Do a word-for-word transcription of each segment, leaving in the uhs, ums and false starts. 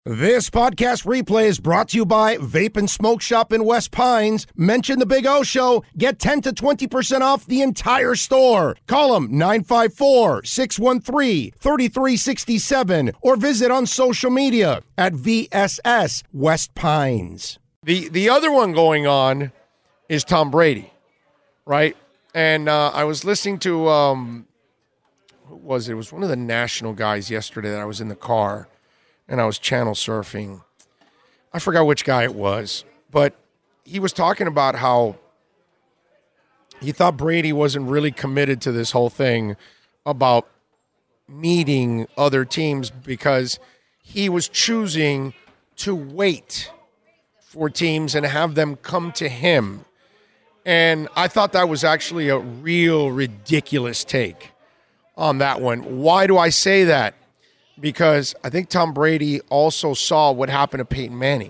This podcast replay is brought to you by Vape and Smoke Shop in West Pines. Mention the Big O Show. Get ten to twenty percent off the entire store. Call them nine five four, six one three, three three six seven or visit on social media at V S S West Pines. The, the other one going on is Tom Brady, right? And uh, I was listening to, um, who was it? It was one of the national guys yesterday that I was in the car. And I was channel surfing. I forgot which guy it was, but he was talking about how he thought Brady wasn't really committed to this whole thing about meeting other teams because he was choosing to wait for teams and have them come to him. And I thought that was actually a real ridiculous take on that one. Why do I say that? Because I think Tom Brady also saw what happened to Peyton Manning.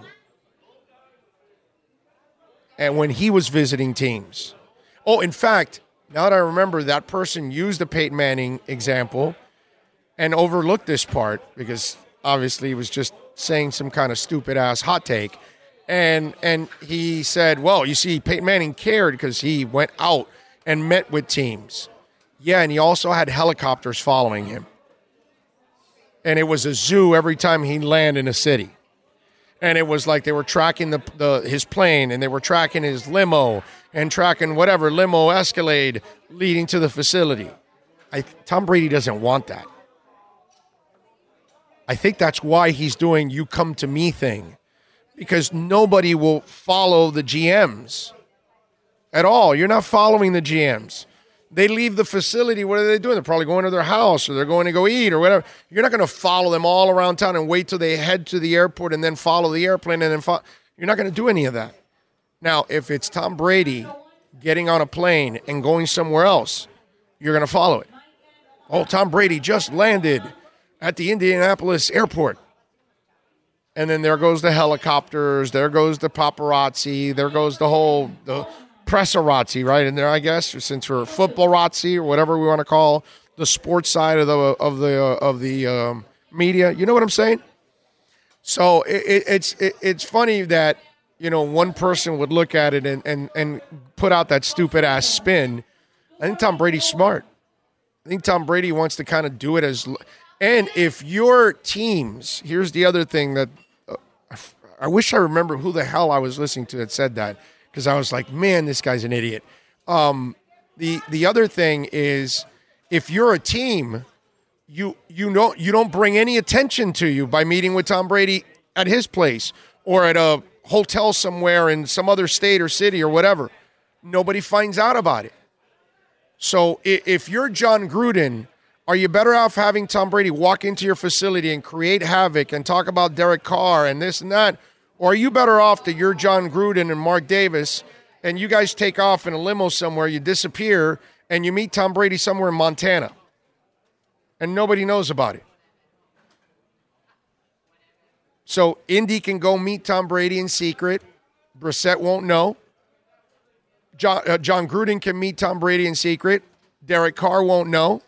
And when he was visiting teams. Oh, in fact, now that I remember, that person used the Peyton Manning example and overlooked this part because obviously he was just saying some kind of stupid-ass hot take. And and he said, well, you see, Peyton Manning cared because he went out and met with teams. Yeah, and he also had helicopters following him. And it was a zoo every time he landed in a city. And it was like they were tracking the, the his plane, and they were tracking his limo, and tracking whatever limo Escalade leading to the facility. I, Tom Brady doesn't want that. I think that's why he's doing you come to me thing. Because nobody will follow the G Ms at all. You're not following the G Ms. They leave the facility. What are they doing? They're probably going to their house or they're going to go eat or whatever. You're not going to follow them all around town and wait till they head to the airport and then follow the airplane and then follow. You're not going to do any of that. Now, if it's Tom Brady getting on a plane and going somewhere else, you're going to follow it. Oh, Tom Brady just landed at the Indianapolis airport. And then there goes the helicopters. There goes the paparazzi. There goes the whole... the Pressarazzi, right in there, I guess, since we're footballrazzi or whatever we want to call the sports side of the of the uh, of the um, media. You know what I'm saying? So it, it, it's it, it's funny that you know one person would look at it and, and, and put out that stupid ass spin. I think Tom Brady's smart. I think Tom Brady wants to kind of do it as. And if your teams, here's the other thing that uh, I wish I remember who the hell I was listening to that said that. Because I was like, man, this guy's an idiot. Um, the the other thing is, if you're a team, you you don't you don't bring any attention to you by meeting with Tom Brady at his place or at a hotel somewhere in some other state or city or whatever. Nobody finds out about it. So if you're John Gruden, are you better off having Tom Brady walk into your facility and create havoc and talk about Derek Carr and this and that? Or are you better off that you're John Gruden and Mark Davis and you guys take off in a limo somewhere, you disappear, and you meet Tom Brady somewhere in Montana and nobody knows about it? So Indy can go meet Tom Brady in secret. Brissett won't know. John, uh, John Gruden can meet Tom Brady in secret. Derek Carr won't know.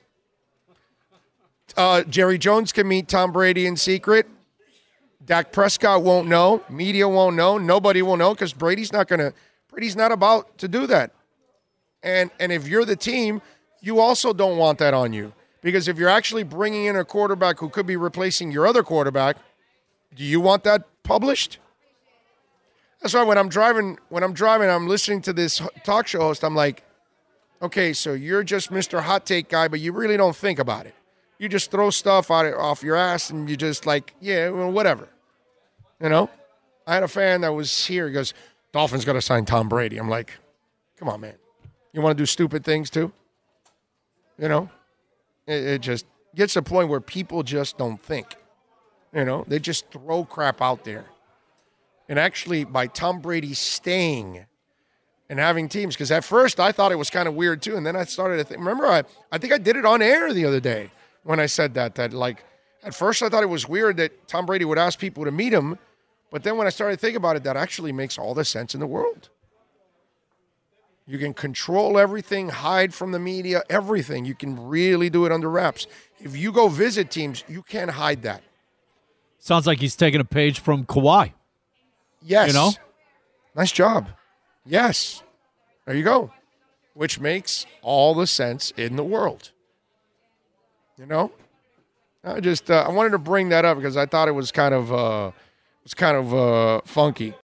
Uh, Jerry Jones can meet Tom Brady in secret. Dak Prescott won't know. Media won't know. Nobody will know because Brady's not going to. Brady's not about to do that. And and if you're the team, you also don't want that on you because if you're actually bringing in a quarterback who could be replacing your other quarterback, do you want that published? That's why when I'm driving, when I'm driving, I'm listening to this talk show host. I'm like, okay, so you're just Mister Hot Take guy, but you really don't think about it. You just throw stuff out off your ass and you just like, yeah, well, whatever. You know, I had a fan that was here. He goes, Dolphins got to sign Tom Brady. I'm like, come on, man. You want to do stupid things too? You know, it, it just gets to a point where people just don't think. You know, they just throw crap out there. And actually, by Tom Brady staying and having teams, because at first I thought it was kind of weird too. And then I started to think, remember, I, I think I did it on air the other day when I said that, that like, at first I thought it was weird that Tom Brady would ask people to meet him. But then when I started to think about it, that actually makes all the sense in the world. You can control everything, hide from the media, everything. You can really do it under wraps. If you go visit teams, you can't hide that. Sounds like he's taking a page from Kawhi. Yes. You know? Nice job. Yes. There you go. Which makes all the sense in the world. You know? I just uh, I wanted to bring that up because I thought it was kind of uh, it was kind of uh, funky.